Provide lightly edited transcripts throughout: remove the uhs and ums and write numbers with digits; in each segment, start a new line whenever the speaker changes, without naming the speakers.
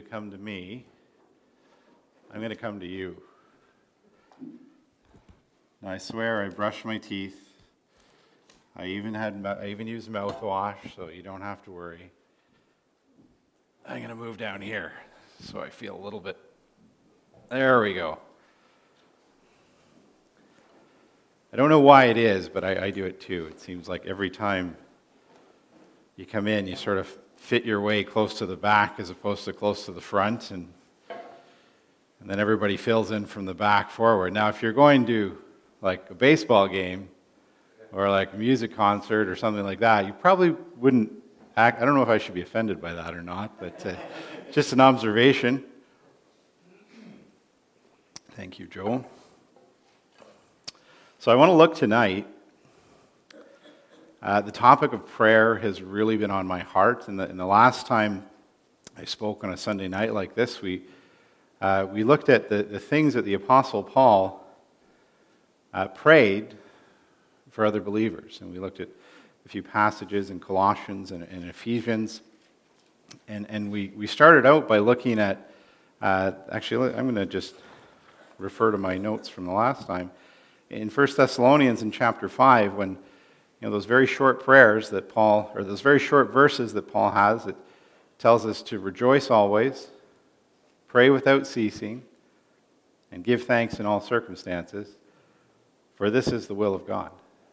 come to me, I'm going to come to you. Now, I swear I brushed my teeth. I even used mouthwash, so you don't have to worry. I'm going to move down here so I feel a little bit. There we go. I don't know why it is, but I do it too. It seems like every time you come in, you sort of fit your way close to the back as opposed to close to the front, and then everybody fills in from the back forward. Now, if you're going to like a baseball game or like a music concert or something like that, you probably wouldn't act. I don't know if I should be offended by that or not, but just an observation. Thank you, Joel. So I want to look tonight. The topic of prayer has really been on my heart, and the last time I spoke on a Sunday night like this, we looked at the things that the Apostle Paul prayed for other believers, and we looked at a few passages in Colossians and Ephesians, and we started out by looking at, actually I'm going to just refer to my notes from the last time, in 1 Thessalonians in chapter 5, when those very short prayers that Paul, or those very short verses that Paul has, it tells us to rejoice always, pray without ceasing, and give thanks in all circumstances, for this is the will of God.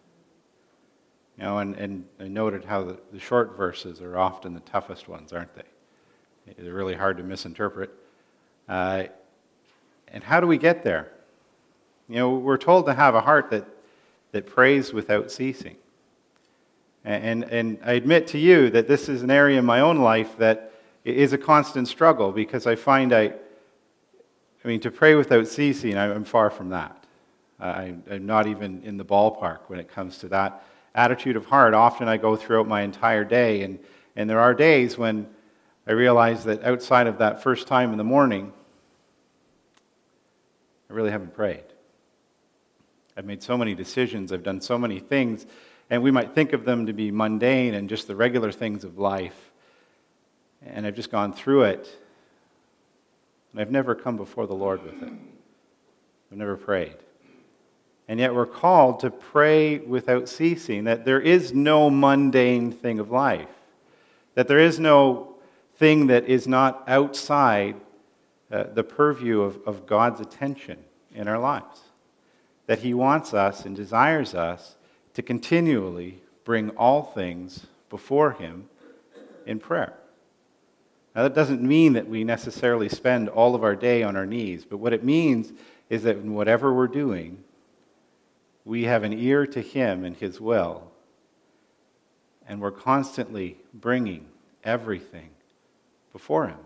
And I noted how the short verses are often the toughest ones, aren't they? They're really hard to misinterpret. And how do we get there? We're told to have a heart that prays without ceasing. And I admit to you that this is an area in my own life that is a constant struggle, because I find to pray without ceasing, I'm far from that. I'm not even in the ballpark when it comes to that attitude of heart. Often I go throughout my entire day, and there are days when I realize that outside of that first time in the morning, I really haven't prayed. I've made so many decisions, I've done so many things, and we might think of them to be mundane and just the regular things of life. And I've just gone through it, and I've never come before the Lord with it. I've never prayed. And yet we're called to pray without ceasing, that there is no mundane thing of life, that there is no thing that is not outside the purview of God's attention in our lives, that He wants us and desires us to continually bring all things before Him in prayer. Now, that doesn't mean that we necessarily spend all of our day on our knees, but what it means is that in whatever we're doing, we have an ear to Him and His will, and we're constantly bringing everything before Him.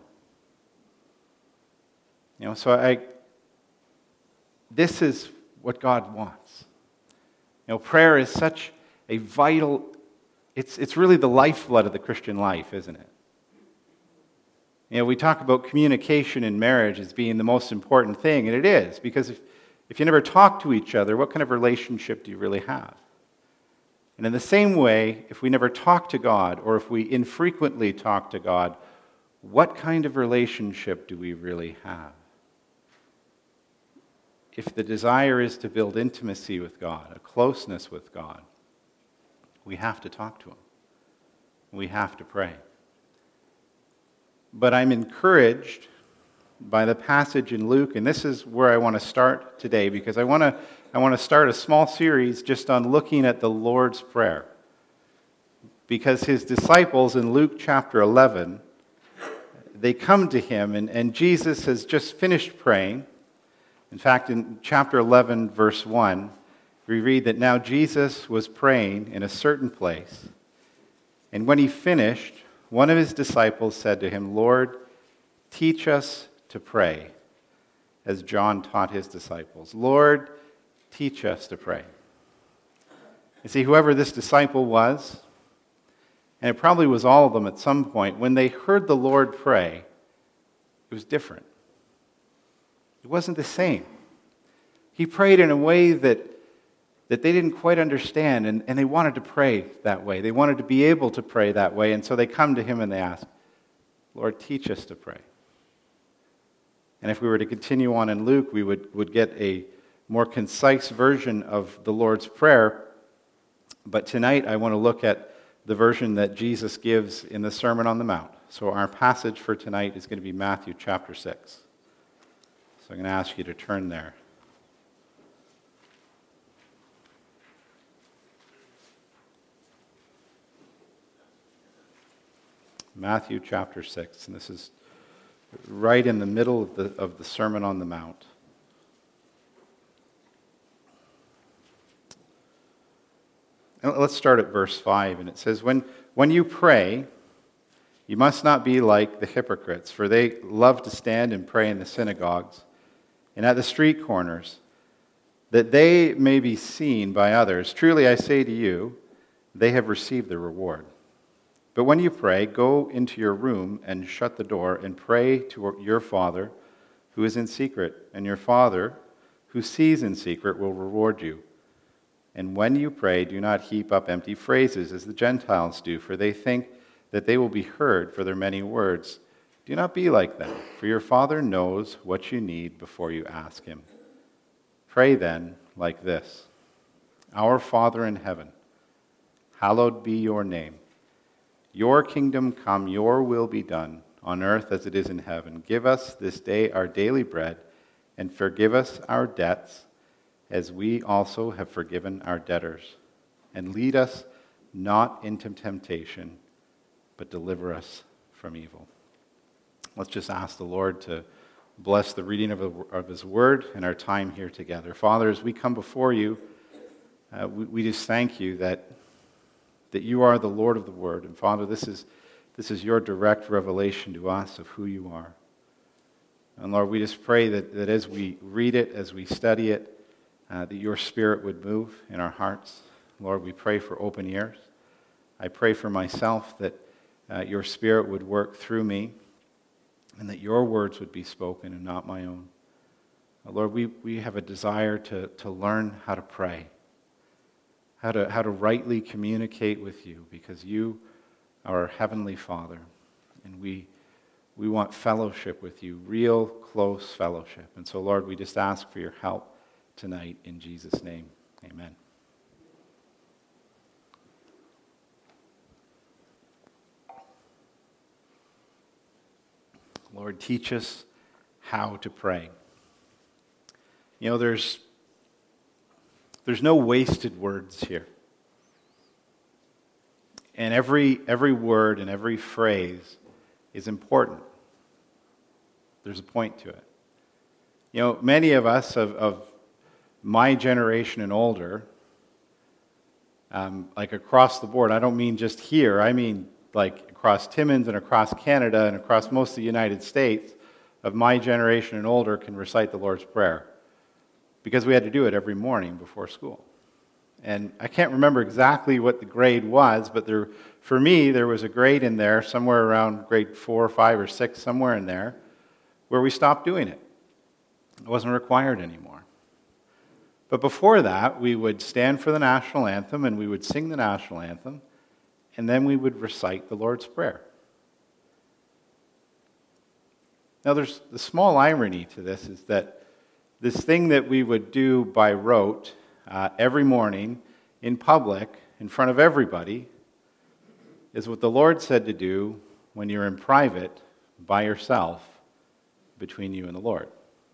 This is what God wants. Prayer is such a vital, it's really the lifeblood of the Christian life, isn't it? We talk about communication in marriage as being the most important thing, and it is, because if you never talk to each other, what kind of relationship do you really have? And in the same way, if we never talk to God, or if we infrequently talk to God, what kind of relationship do we really have? If the desire is to build intimacy with God, a closeness with God, we have to talk to Him. We have to pray. But I'm encouraged by the passage in Luke, and this is where I want to start today, because I want to start a small series just on looking at the Lord's Prayer. Because His disciples in Luke chapter 11, they come to Him, and Jesus has just finished praying. In fact, in chapter 11, verse 1, we read that now Jesus was praying in a certain place, and when He finished, one of His disciples said to Him, "Lord, teach us to pray, as John taught his disciples." Lord, teach us to pray. You see, whoever this disciple was, and it probably was all of them at some point, when they heard the Lord pray, it was different. It wasn't the same. He prayed in a way that they didn't quite understand, and they wanted to pray that way. They wanted to be able to pray that way, and so they come to Him and they ask, "Lord, teach us to pray." And if we were to continue on in Luke, we would get a more concise version of the Lord's Prayer. But tonight I want to look at the version that Jesus gives in the Sermon on the Mount. So our passage for tonight is going to be Matthew chapter 6. So I'm going to ask you to turn there. Matthew chapter 6, and this is right in the middle of the Sermon on the Mount. And let's start at verse 5, and it says, When you pray, you must not be like the hypocrites, for they love to stand and pray in the synagogues and at the street corners, that they may be seen by others. Truly I say to you, they have received their reward. But when you pray, go into your room and shut the door and pray to your Father who is in secret, and your Father who sees in secret will reward you. And when you pray, do not heap up empty phrases as the Gentiles do, for they think that they will be heard for their many words. Do not be like them, for your Father knows what you need before you ask him. Pray then like this: Our Father in heaven, hallowed be your name. Your kingdom come, your will be done, on earth as it is in heaven. Give us this day our daily bread, and forgive us our debts, as we also have forgiven our debtors. And lead us not into temptation, but deliver us from evil. Let's just ask the Lord to bless the reading of his word and our time here together. Father, as we come before you, we just thank you that you are the Lord of the word. And Father, this is your direct revelation to us of who you are. And Lord, we just pray that as we read it, as we study it, that your Spirit would move in our hearts. Lord, we pray for open ears. I pray for myself that your Spirit would work through me and that your words would be spoken and not my own. Lord, we have a desire to learn how to pray, how to rightly communicate with you, because you are our Heavenly Father, and we want fellowship with you, real close fellowship. And so, Lord, we just ask for your help tonight in Jesus' name. Amen. Lord, teach us how to pray. You know, there's no wasted words here. And every word and every phrase is important. There's a point to it. You know, many of us of my generation and older, like across the board, I don't mean just here, I mean like across Timmins and across Canada and across most of the United States, of my generation and older can recite the Lord's Prayer, because we had to do it every morning before school. And I can't remember exactly what the grade was, but for me, there was a grade in there, somewhere around grade 4 or 5 or 6, somewhere in there, where we stopped doing it. It wasn't required anymore. But before that, we would stand for the national anthem, and we would sing the national anthem, and then we would recite the Lord's Prayer. Now, there's the small irony to this, is that this thing that we would do by rote every morning in public, in front of everybody, is what the Lord said to do when you're in private, by yourself, between you and the Lord.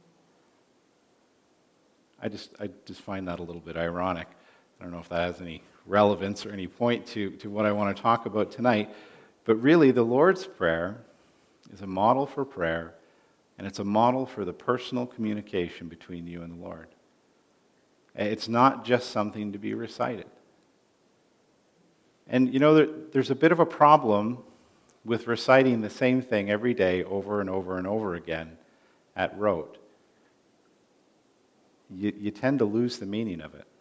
I just find that a little bit ironic. I don't know if that has any relevance or any point to what I want to talk about tonight, but really the Lord's Prayer is a model for prayer, and it's a model for the personal communication between you and the Lord. It's not just something to be recited. And you know, there's a bit of a problem with reciting the same thing every day over and over and over again at rote. You tend to lose the meaning of it.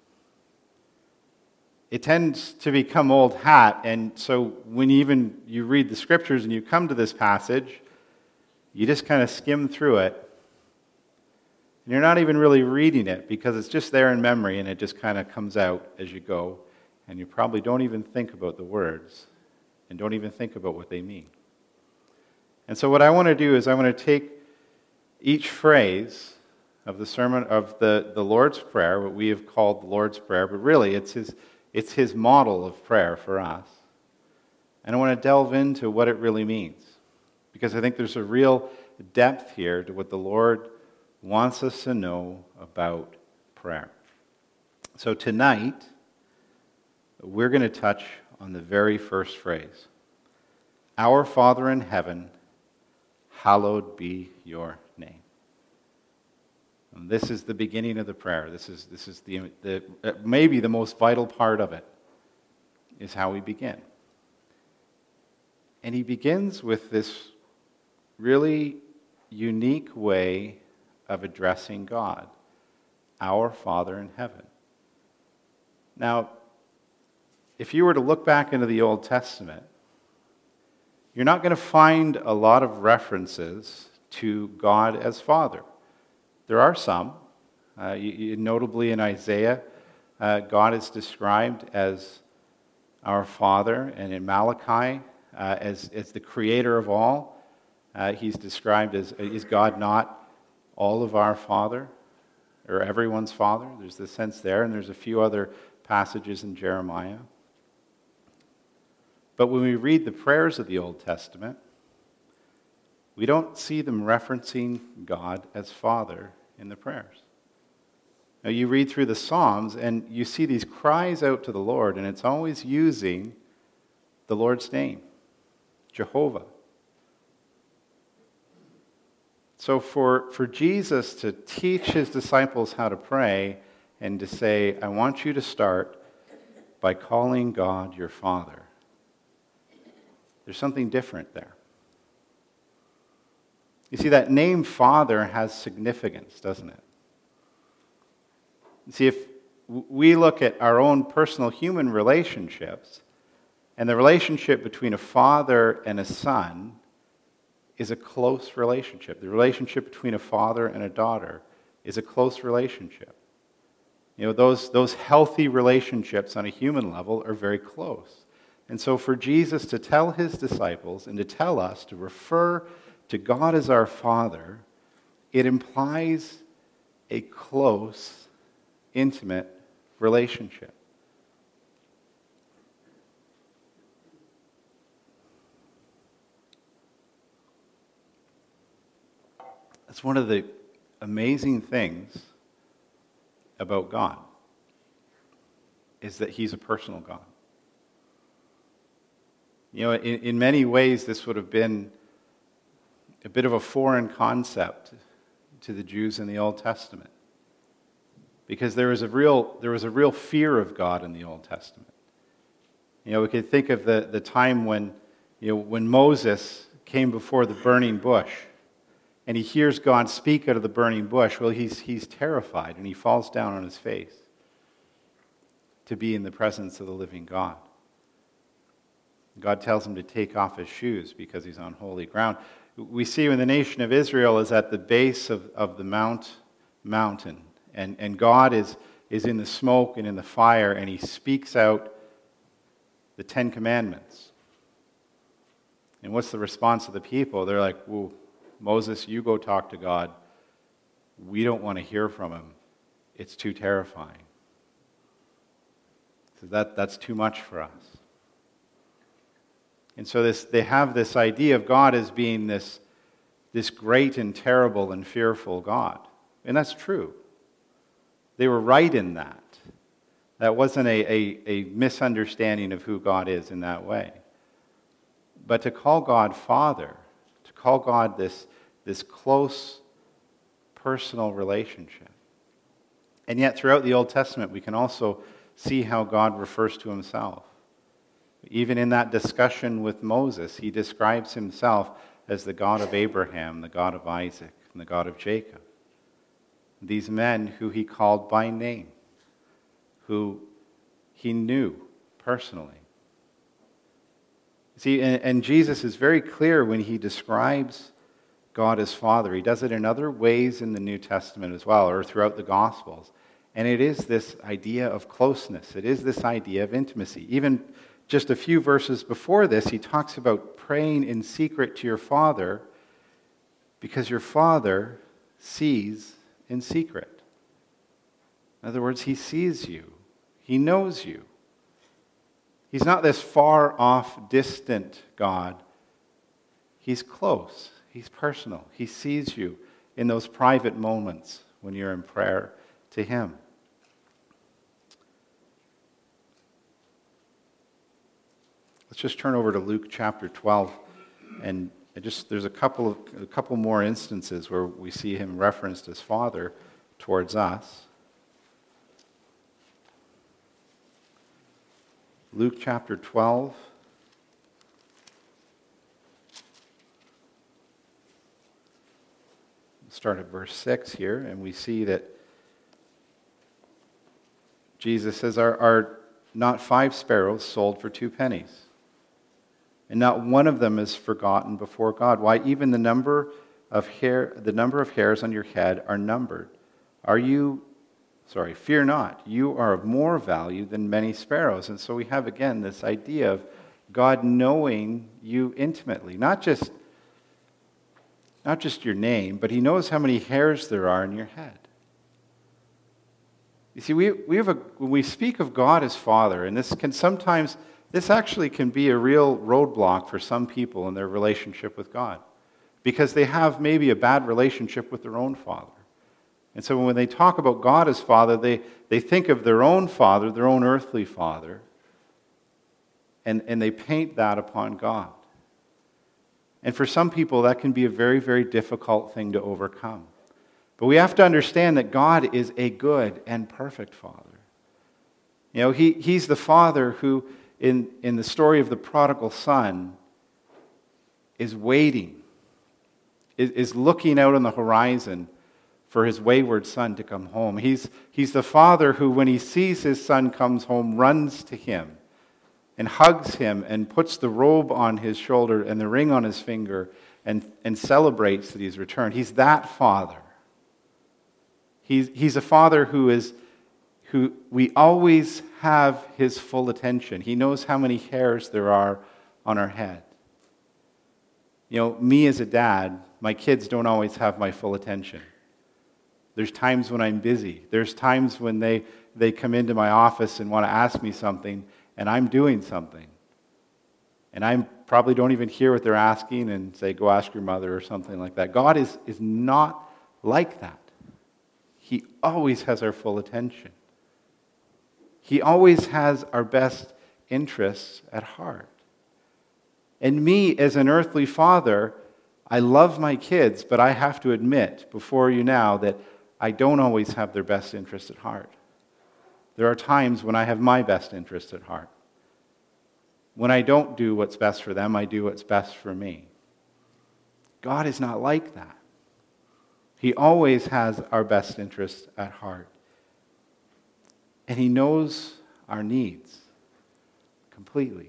It tends to become old hat, and so when you read the scriptures and you come to this passage, you just kind of skim through it, and you're not even really reading it because it's just there in memory, and it just kind of comes out as you go, and you probably don't even think about the words and don't even think about what they mean. And so what I want to do is I want to take Each phrase of the sermon of the Lord's Prayer, what we have called the Lord's Prayer, but really it's his model of prayer for us. And I want to delve into what it really means, because I think there's a real depth here to what the Lord wants us to know about prayer. So tonight, we're going to touch on the very first phrase. Our Father in heaven, hallowed be your name. And this is the beginning of the prayer. This is the maybe the most vital part of it, is how we begin. And he begins with this really unique way of addressing God, our Father in heaven. Now, if you were to look back into the Old Testament, you're not going to find a lot of references to God as Father. There are some. Notably in Isaiah, God is described as our Father, and in Malachi as the creator of all. He's described as, is God not all of our Father, or everyone's Father? There's this sense there, and there's a few other passages in Jeremiah. But when we read the prayers of the Old Testament, we don't see them referencing God as Father in the prayers. Now, you read through the Psalms, and you see these cries out to the Lord, and it's always using the Lord's name, Jehovah. So for Jesus to teach his disciples how to pray and to say, I want you to start by calling God your Father, there's something different there. You see, that name Father has significance, doesn't it? You see, if we look at our own personal human relationships, and the relationship between a father and a son is a close relationship. The relationship between a father and a daughter is a close relationship. You know, those healthy relationships on a human level are very close. And so for Jesus to tell his disciples and to tell us to refer to God as our Father, it implies a close, intimate relationship. That's one of the amazing things about God, is that he's a personal God. You know, in many ways, this would have been a bit of a foreign concept to the Jews in the Old Testament, because there was a real fear of God in the Old Testament. You know, we could think of the time when Moses came before the burning bush, and he hears God speak out of the burning bush. Well, he's terrified, and he falls down on his face to be in the presence of the living God. God tells him to take off his shoes because he's on holy ground. We see when the nation of Israel is at the base of the mountain, and God is in the smoke and in the fire, and he speaks out the Ten Commandments. And what's the response of the people? They're like, "Whoa, Moses, you go talk to God. We don't want to hear from him. It's too terrifying." So that's too much for us. And so they have this idea of God as being this great and terrible and fearful God. And that's true. They were right in that. That wasn't a misunderstanding of who God is in that way. But to call God Father, to call God this close personal relationship. And yet throughout the Old Testament, we can also see how God refers to himself. Even in that discussion with Moses, he describes himself as the God of Abraham, the God of Isaac, and the God of Jacob. These men who he called by name, who he knew personally. See, and Jesus is very clear when he describes God as Father. He does it in other ways in the New Testament as well, or throughout the Gospels. And it is this idea of closeness. It is this idea of intimacy. Even just a few verses before this, he talks about praying in secret to your Father, because your Father sees in secret. In other words, he sees you. He knows you. He's not this far off, distant God. He's close. He's personal. He sees you in those private moments when you're in prayer to him. Let's just turn over to Luke chapter 12, and there's a couple more instances where we see him referenced as Father towards us. Luke chapter 12. Start at verse 6 here, and we see that Jesus says, are not 5 sparrows sold for 2 pennies? And not one of them is forgotten before God. Why, even the number of hairs on your head are numbered. Fear not, you are of more value than many sparrows. And so we have again this idea of God knowing you intimately, not just your name, but he knows how many hairs there are in your head. You see, when we speak of God as Father, and this actually can be a real roadblock for some people in their relationship with God, because they have maybe a bad relationship with their own father. And so when they talk about God as Father, they think of their own father, their own earthly father, and they paint that upon God. And for some people, that can be a very, very difficult thing to overcome. But we have to understand that God is a good and perfect Father. You know, he's the Father who, in the story of the prodigal son, is waiting, is looking out on the horizon for his wayward son to come home. He's the Father who, when he sees his son comes home, runs to him and hugs him and puts the robe on his shoulder and the ring on his finger and celebrates that he's returned. He's that Father. He's a Father who we always have his full attention. He knows how many hairs there are on our head. You know, me as a dad, my kids don't always have my full attention. There's times when I'm busy. There's times when they come into my office and want to ask me something, and I'm doing something. And I probably don't even hear what they're asking and say, go ask your mother or something like that. God is not like that. He always has our full attention. He always has our best interests at heart. And me, as an earthly father, I love my kids, but I have to admit before you now that I don't always have their best interests at heart. There are times when I have my best interests at heart. When I don't do what's best for them, I do what's best for me. God is not like that. He always has our best interests at heart. And he knows our needs completely.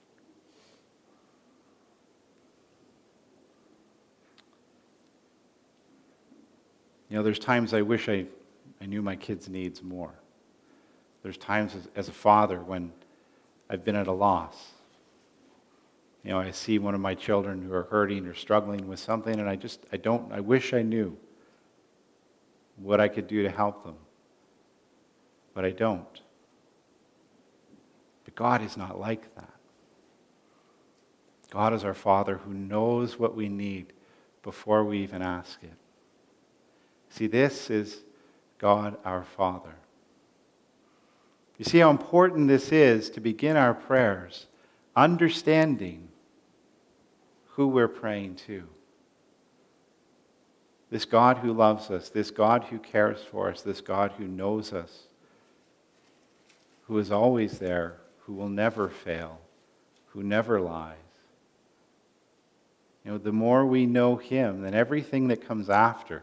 You know, there's times I wish I knew my kids' needs more. There's times as a father when I've been at a loss. You know, I see one of my children who are hurting or struggling with something, and I wish I knew what I could do to help them. But I don't. But God is not like that. God is our Father who knows what we need before we even ask it. See, this is God our Father. You see how important this is to begin our prayers understanding who we're praying to. This God who loves us, this God who cares for us, this God who knows us, who is always there, who will never fail, who never lies. You know, the more we know him, then everything that comes after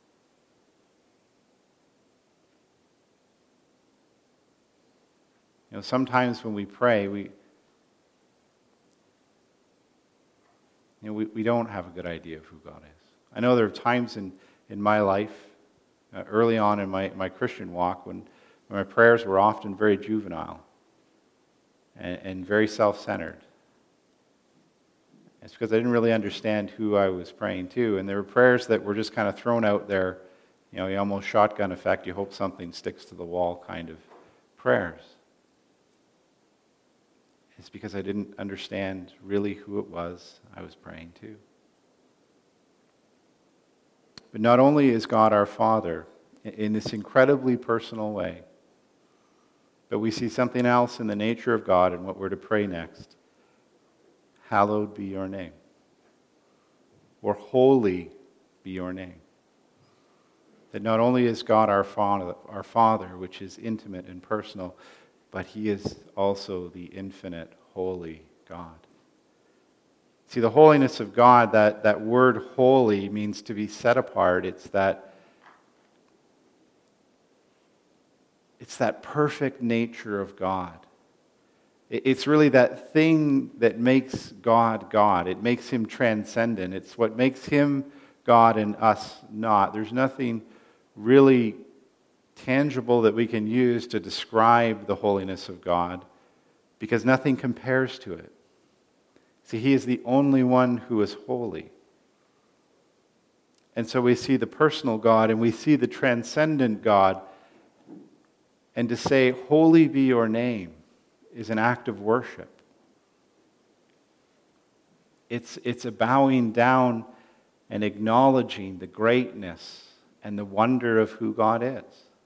You know, sometimes when we pray, we don't have a good idea of who God is. I know there are times in my life, early on in my Christian walk, when my prayers were often very juvenile and very self-centered. It's because I didn't really understand who I was praying to. And there were prayers that were just kind of thrown out there, you almost shotgun effect, you hope something sticks to the wall kind of prayers. It's because I didn't understand really who it was I was praying to. But not only is God our Father in this incredibly personal way, but we see something else in the nature of God and what we're to pray next. Hallowed be your name. Or holy be your name. That not only is God our Father, which is intimate and personal, but He is also the infinite, holy God. See, the holiness of God, that word holy means to be set apart. It's that perfect nature of God. It's really that thing that makes God God. It makes Him transcendent. It's what makes Him God and us not. There's nothing really tangible that we can use to describe the holiness of God because nothing compares to it. See, He is the only one who is holy. And so we see the personal God and we see the transcendent God. And to say, holy be your name, is an act of worship. It's a bowing down and acknowledging the greatness and the wonder of who God is.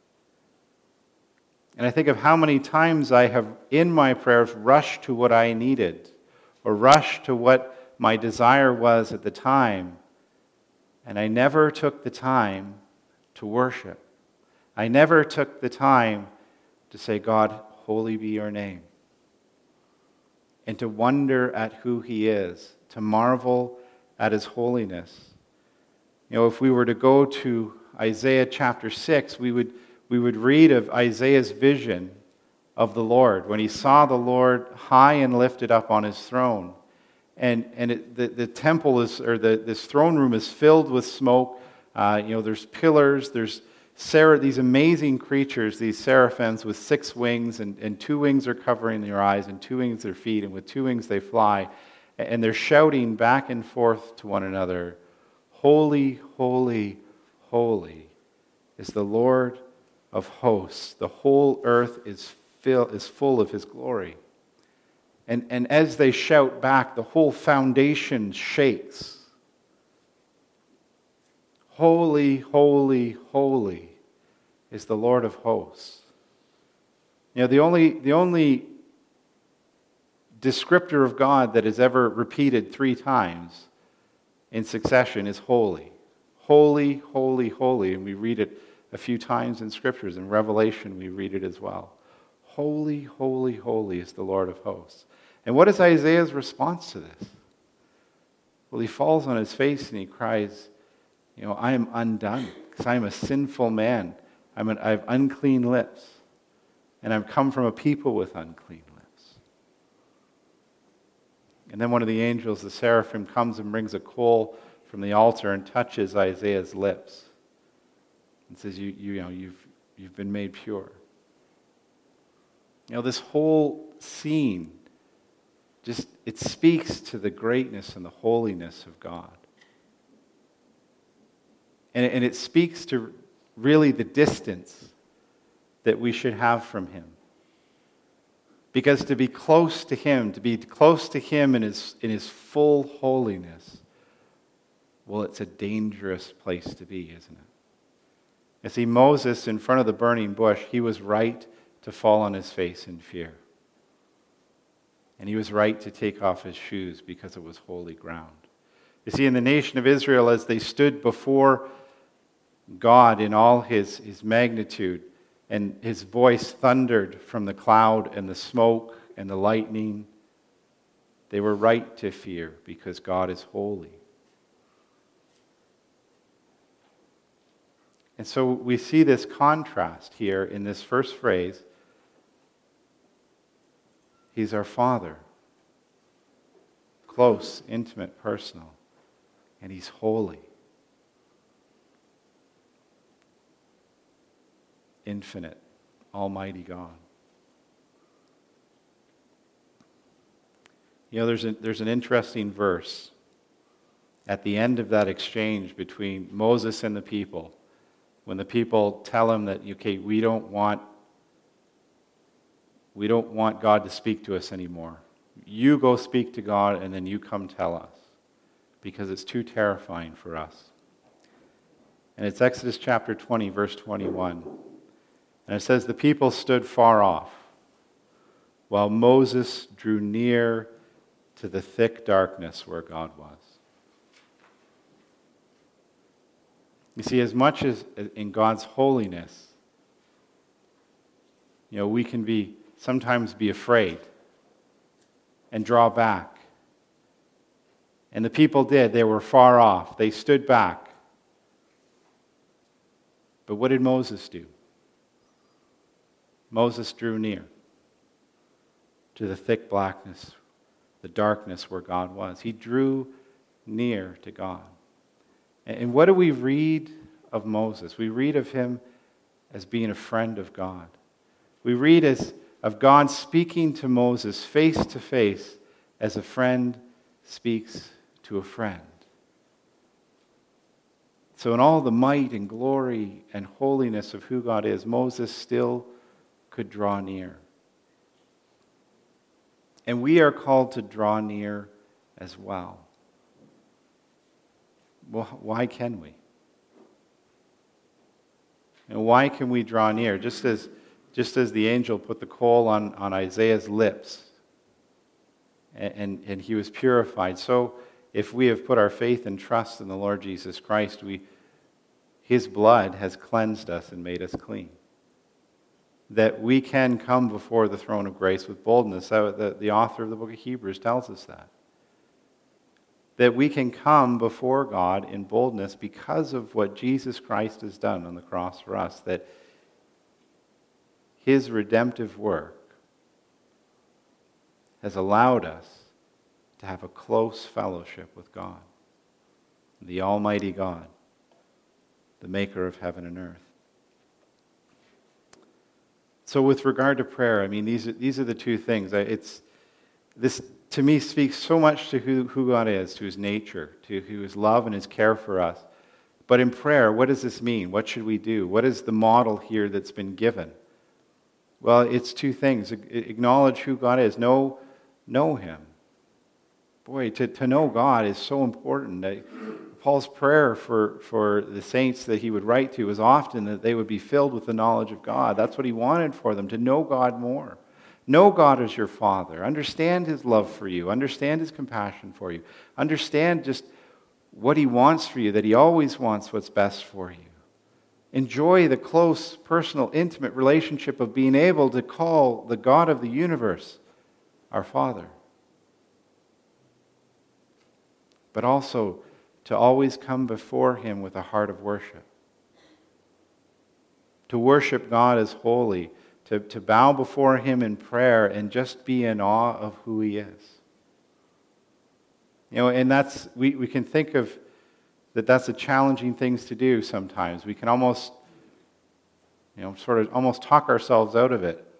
And I think of how many times I have, in my prayers, rushed to what I needed, or rushed to what my desire was at the time, and I never took the time to worship. I never took the time to say, God, holy be your name. And to wonder at who He is, to marvel at His holiness. If we were to go to Isaiah chapter 6, we would read of Isaiah's vision of the Lord, when he saw the Lord high and lifted up on His throne. And the temple is, or this throne room is filled with smoke. There's pillars, there's these amazing creatures, these seraphims with 6 wings, and 2 wings are covering their eyes, and 2 wings their feet, and with 2 wings they fly. And they're shouting back and forth to one another, holy, holy, holy is the Lord of hosts. The whole earth is full of His glory. And as they shout back, the whole foundation shakes. Holy, holy, holy is the Lord of hosts. The only descriptor of God that is ever repeated 3 times in succession is holy. Holy, holy, holy. And we read it a few times in Scriptures. In Revelation, we read it as well. Holy, holy, holy is the Lord of hosts. And what is Isaiah's response to this? Well, he falls on his face and he cries, I am undone because I am a sinful man. I have unclean lips, and I've come from a people with unclean lips. And then one of the angels, the seraphim, comes and brings a coal from the altar and touches Isaiah's lips and says, you've been made pure. This whole scene it speaks to the greatness and the holiness of God. And it speaks to really the distance that we should have from Him. Because to be close to Him, in His full holiness, well, it's a dangerous place to be, isn't it? You see, Moses, in front of the burning bush, he was right to fall on his face in fear. And he was right to take off his shoes because it was holy ground. You see, in the nation of Israel, as they stood before God in all His magnitude, and His voice thundered from the cloud and the smoke and the lightning, they were right to fear because God is holy. And so we see this contrast here in this first phrase. He's our Father. Close, intimate, personal. And He's holy. Infinite, almighty God. There's an interesting verse at the end of that exchange between Moses and the people, when the people tell him that, okay, we don't want God to speak to us anymore. You go speak to God and then you come tell us, because it's too terrifying for us. And it's Exodus chapter 20, verse 21. And it says, the people stood far off, while Moses drew near to the thick darkness where God was. You see, as much as in God's holiness, we can sometimes be afraid and draw back. And the people did. They were far off. They stood back. But what did Moses do? Moses drew near to the thick blackness, the darkness where God was. He drew near to God. And what do we read of Moses? We read of him as being a friend of God. We read of God speaking to Moses face to face as a friend speaks to a friend. So in all the might and glory and holiness of who God is, Moses still could draw near. And we are called to draw near as well. Well, why can we? Why can we draw near? Just as the angel put the coal on Isaiah's lips and he was purified, so if we have put our faith and trust in the Lord Jesus Christ, his blood has cleansed us and made us clean. That we can come before the throne of grace with boldness. The author of the book of Hebrews tells us that. That we can come before God in boldness because of what Jesus Christ has done on the cross for us. That his redemptive work has allowed us to have a close fellowship with God, the Almighty God, the maker of heaven and earth. So with regard to prayer, these are the two things. This to me speaks so much to who God is, to his nature, to his love and his care for us. But in prayer, what does this mean? What should we do? What is the model here that's been given? Well, it's two things. Acknowledge who God is. Know him. Boy, to know God is so important. Paul's prayer for the saints that he would write to was often that they would be filled with the knowledge of God. That's what he wanted for them, to know God more. Know God as your Father. Understand his love for you. Understand his compassion for you. Understand just what he wants for you, that he always wants what's best for you. Enjoy the close, personal, intimate relationship of being able to call the God of the universe our Father. But also to always come before him with a heart of worship. To worship God as holy. To bow before him in prayer and just be in awe of who he is. And that's, we can think of that's a challenging thing to do sometimes. We can almost, almost talk ourselves out of it.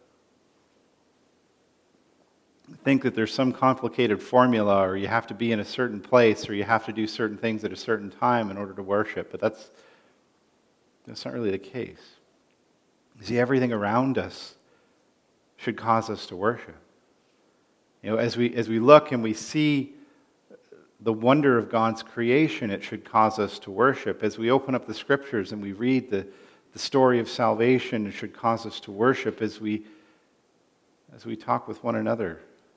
Think that there's some complicated formula, or you have to be in a certain place, or you have to do certain things at a certain time in order to worship. But that's not really the case. You see, everything around us should cause us to worship. As we look and we see the wonder of God's creation, it should cause us to worship. As we open up the scriptures and we read the story of salvation, it should cause us to worship. As we talk with one another,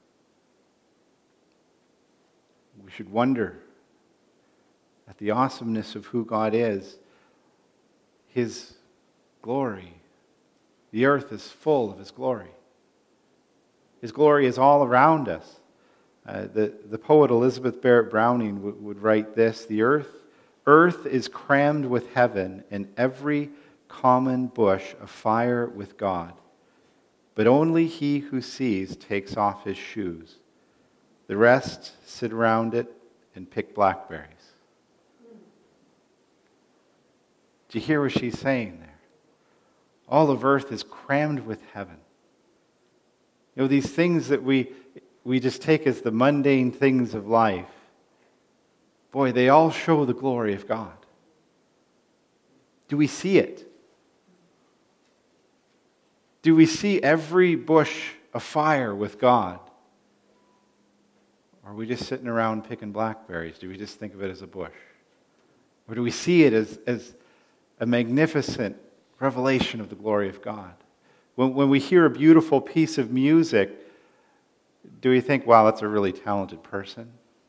we should wonder at the awesomeness of who God is, his glory. The earth is full of his glory. His glory is all around us. The poet Elizabeth Barrett Browning would write this: the earth is crammed with heaven, and every common bush afire with God. But only he who sees takes off his shoes. The rest sit around it and pick blackberries. Do you hear what she's saying there? All of earth is crammed with heaven. These things that we just take as the mundane things of life, boy, they all show the glory of God. Do we see it? Do we see every bush afire with God? Or are we just sitting around picking blackberries? Do we just think of it as a bush? Or do we see it as a magnificent revelation of the glory of God? When we hear a beautiful piece of music, do we think, wow, that's a really talented person?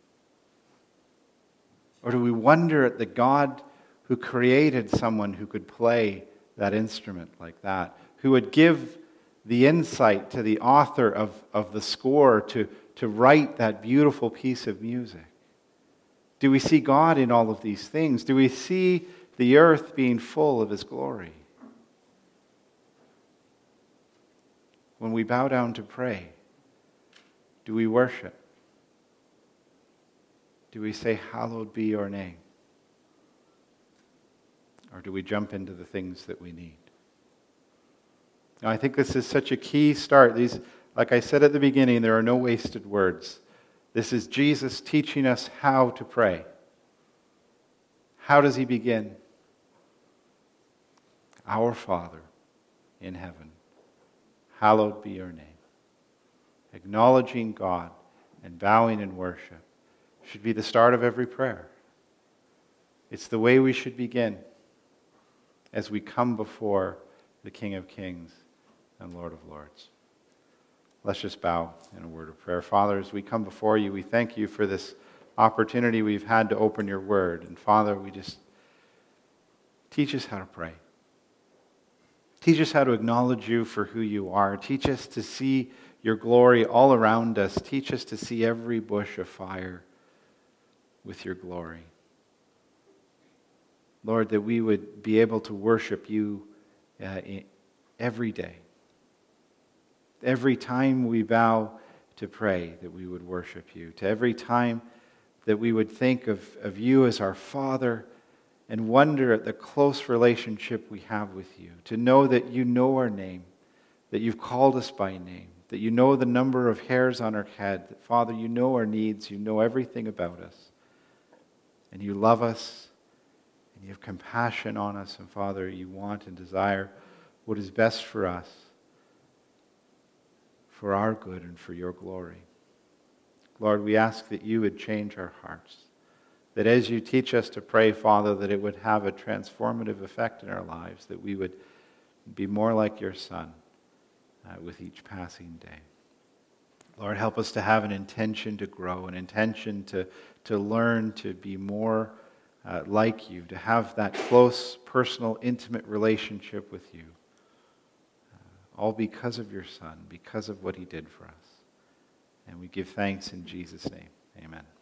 Or do we wonder at the God who created someone who could play that instrument like that, who would give the insight to the author of the score to write that beautiful piece of music? Do we see God in all of these things? Do we see the earth being full of His glory? When we bow down to pray, do we worship? Do we say, hallowed be your name? Or do we jump into the things that we need? Now, I think this is such a key start. These, like I said at the beginning, there are no wasted words. This is Jesus teaching us how to pray. How does He begin? Our Father in heaven, hallowed be your name. Acknowledging God and bowing in worship should be the start of every prayer. It's the way we should begin as we come before the King of Kings and Lord of Lords. Let's just bow in a word of prayer. Father, as we come before you, we thank you for this opportunity we've had to open your word. And Father, we just teach us how to pray. Teach us how to acknowledge you for who you are. Teach us to see your glory all around us. Teach us to see every bush afire with your glory. Lord, that we would be able to worship you every day. Every time we bow to pray, that we would worship you. To every time that we would think of you as our Father and wonder at the close relationship we have with you. To know that you know our name, that you've called us by name, that you know the number of hairs on our head, that, Father, you know our needs, you know everything about us. And you love us, and you have compassion on us, and Father, you want and desire what is best for us, for our good and for your glory. Lord, we ask that you would change our hearts, that as you teach us to pray, Father, that it would have a transformative effect in our lives, that we would be more like your Son with each passing day. Lord, help us to have an intention to grow, an intention to learn to be more like you, to have that close, personal, intimate relationship with you. All because of your Son, because of what he did for us. And we give thanks in Jesus' name. Amen.